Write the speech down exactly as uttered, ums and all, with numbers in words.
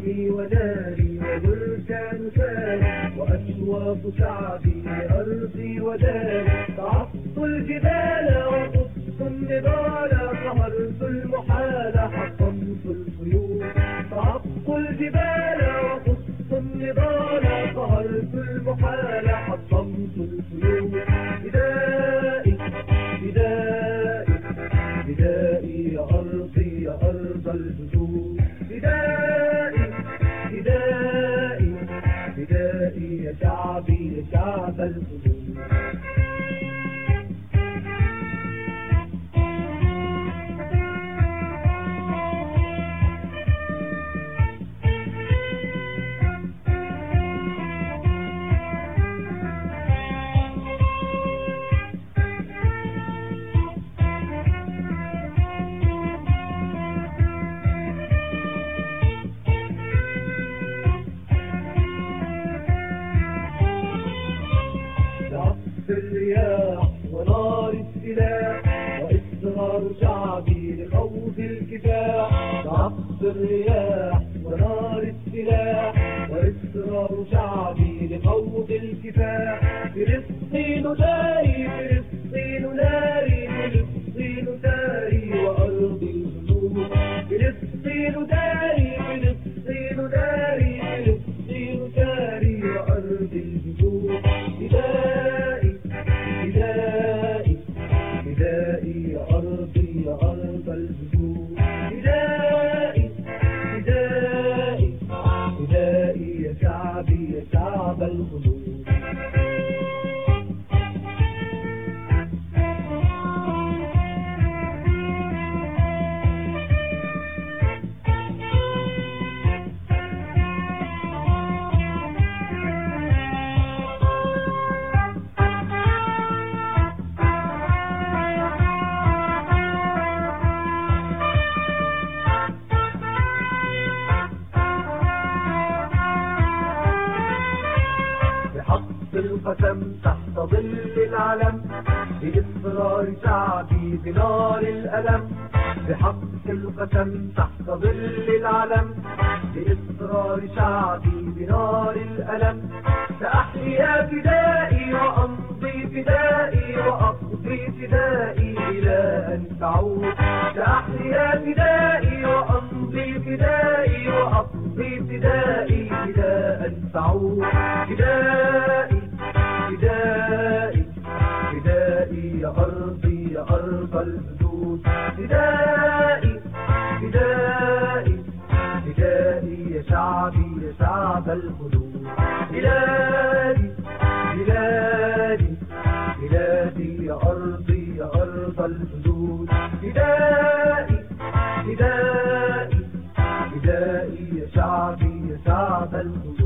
أهلي وناري وبركان ثاني وأشواق شعبي أرضي وداري. صعدت الجبال وقصت النضال قهرت المحال حطمت الخيول. صعدت الجبال وقصت النضال قهرت المحال حطمت الخيول. فدائي فدائي فدائي يا أرضي يا أرض الجدود. فدائي فدائي فدائي يا شعبي يا شعب الحدود. الرياح ونار السلاح وإصرار شعبي لخوض الكفاح. عقد الرياح ونار السلاح وإصرار شعبي لخوض الكفاح. فلسطين داري فلسطين ناري فلسطين داري وأرض الجنود. فلسطين داري فلسطين داري فلسطين داري وأرض الجنود. فدائي فدائي فدائي يا أرضي يا أرض الجدود. فدائي فدائي فدائي يا شعبي يا شعب الحدود. القسم تحت ظل العلم بإصرار شعبي بنار الألم. بحق القسم تحت ظل العلم بإصرار شعبي بنار الألم. سأحيا فدائي وأمضي فدائي وأقضي فدائي إلى أن تعود. سأحيا فدائي وأمضي فدائي وأقضي فدائي إلى أن تعود. فدائي فدائي فدائي يا أرضي يا أرض الحدود. فدائي فدائي فدائي يا شعبي يا شعب الحدود. بلادي بلادي بلادي يا أرضي يا أرض الحدود. فدائي فدائي فدائي يا شعبي يا شعب الحدود.